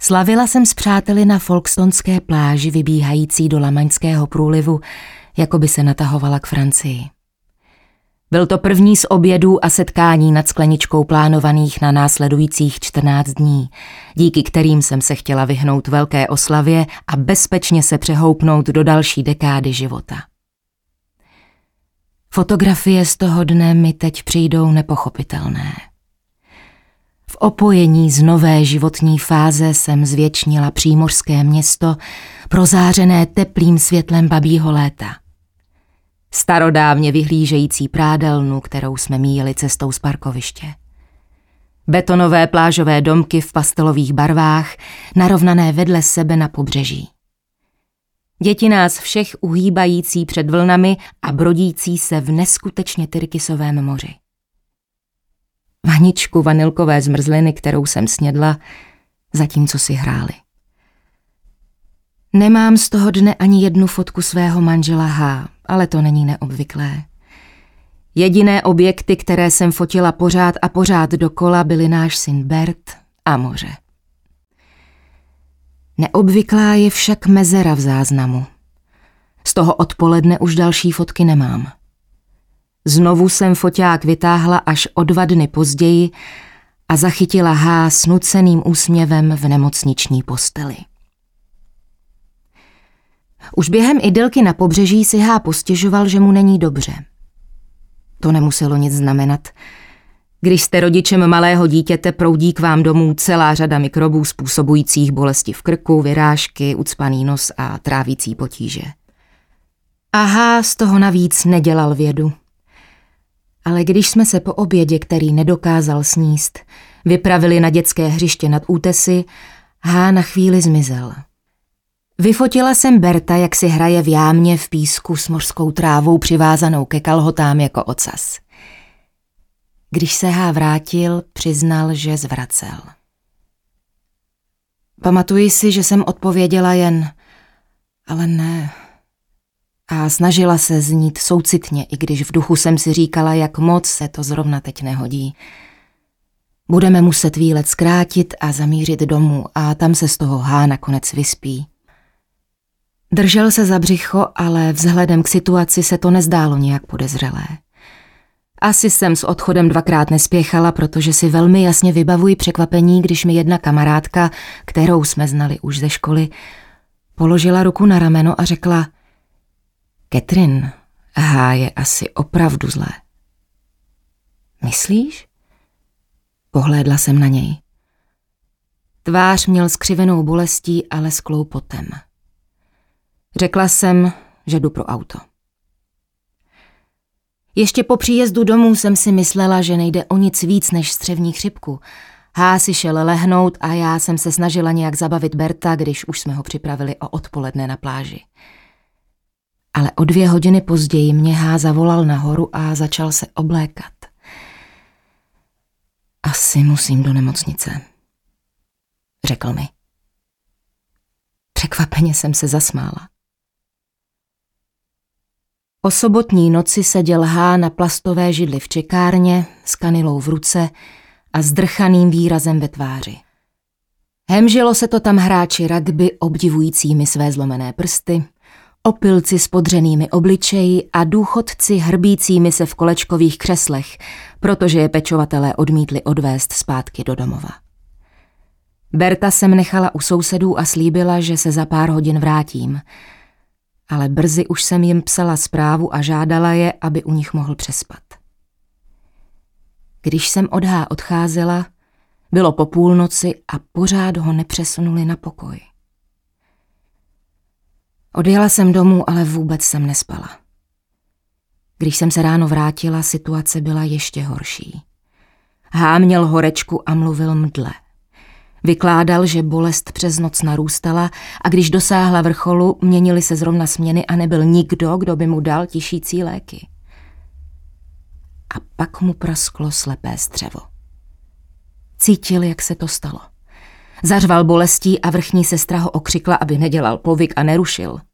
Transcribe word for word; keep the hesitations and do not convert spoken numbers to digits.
Slavila jsem s přáteli na Folkestonské pláži vybíhající do Lamaňského průlivu, jako by se natahovala k Francii. Byl to první z obědů a setkání nad skleničkou plánovaných na následujících čtrnáct dní, díky kterým jsem se chtěla vyhnout velké oslavě a bezpečně se přehoupnout do další dekády života. Fotografie z toho dne mi teď přijdou nepochopitelné. V opojení z nové životní fáze jsem zvětšnila přímořské město, prozářené teplým světlem babího léta. Starodávně vyhlížející prádelnu, kterou jsme míjeli cestou z parkoviště. Betonové plážové domky v pastelových barvách, narovnané vedle sebe na pobřeží. Děti nás všech uhýbající před vlnami a brodící se v neskutečně tyrkysovém moři. Vaničku vanilkové zmrzliny, kterou jsem snědla, zatímco si hráli. Nemám z toho dne ani jednu fotku svého manžela H, ale to není neobvyklé. Jediné objekty, které jsem fotila pořád a pořád dokola, byly náš syn Bert a moře. Neobvyklá je však mezera v záznamu. Z toho odpoledne už další fotky nemám. Znovu jsem foťák vytáhla až o dva dny později a zachytila H s nuceným úsměvem v nemocniční posteli. Už během idylky na pobřeží si H postěžoval, že mu není dobře. To nemuselo nic znamenat. Když jste rodičem malého dítěte, proudí k vám domů celá řada mikrobů způsobujících bolesti v krku, vyrážky, ucpaný nos a trávící potíže. A H z toho navíc nedělal vědu. Ale když jsme se po obědě, který nedokázal sníst, vypravili na dětské hřiště nad útesy, H na chvíli zmizel. Vyfotila jsem Berta, jak si hraje v jámě v písku s mořskou trávou přivázanou ke kalhotám jako ocas. Když se H vrátil, přiznal, že zvracel. Pamatuji si, že jsem odpověděla jen, ale ne. A snažila se znít soucitně, i když v duchu jsem si říkala, jak moc se to zrovna teď nehodí. Budeme muset výlet zkrátit a zamířit domů a tam se z toho H nakonec vyspí. Držel se za břicho, ale vzhledem k situaci se to nezdálo nějak podezřelé. Asi jsem s odchodem dvakrát nespěchala, protože si velmi jasně vybavuji překvapení, když mi jedna kamarádka, kterou jsme znali už ze školy, položila ruku na rameno a řekla: Catherine, H je asi opravdu zlé. Myslíš? Pohlédla jsem na něj. Tvář měl skřivenou bolestí, ale s kloupotem. Řekla jsem, že jdu pro auto. Ještě po příjezdu domů jsem si myslela, že nejde o nic víc než střevní chřipku. H si šel lehnout a já jsem se snažila nějak zabavit Berta, když už jsme ho připravili o odpoledne na pláži. Ale o dvě hodiny později mě H zavolal nahoru a začal se oblékat. Asi musím do nemocnice, řekl mi. Překvapeně jsem se zasmála. O sobotní noci seděl H na plastové židli v čekárně s kanilou v ruce a zdrchaným výrazem ve tváři. Hemžilo se to tam hráči rugby obdivujícími své zlomené prsty, opilci s podřenými obličeji a důchodci hrbícími se v kolečkových křeslech, protože je pečovatelé odmítli odvést zpátky do domova. Berta jsem nechala u sousedů a slíbila, že se za pár hodin vrátím, ale brzy už jsem jim psala zprávu a žádala je, aby u nich mohl přespat. Když jsem od H odcházela, bylo po půlnoci a pořád ho nepřesunuli na pokoj. Odjela jsem domů, ale vůbec jsem nespala. Když jsem se ráno vrátila, situace byla ještě horší. H měl horečku a mluvil mdle. Vykládal, že bolest přes noc narůstala a když dosáhla vrcholu, měnily se zrovna směny a nebyl nikdo, kdo by mu dal tišící léky. A pak mu prasklo slepé střevo. Cítil, jak se to stalo. Zařval bolestí a vrchní sestra ho okřikla, aby nedělal povyk a nerušil.